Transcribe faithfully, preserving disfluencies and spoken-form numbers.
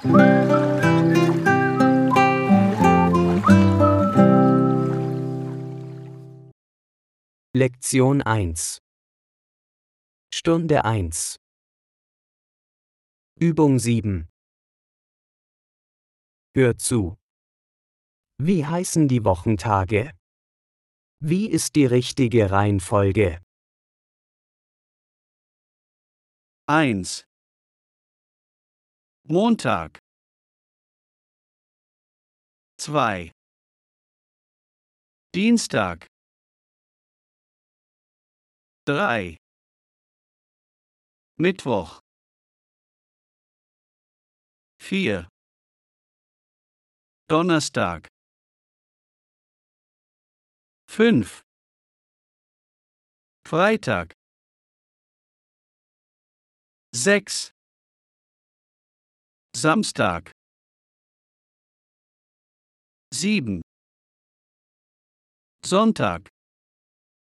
Lektion eins. Stunde eins. Übung sieben. Hör zu. Wie heißen die Wochentage? Wie ist die richtige Reihenfolge? eins. Montag. zwei. Dienstag. drei. Mittwoch. vier. Donnerstag. fünf. Freitag. sechs. Samstag. sieben. Sonntag.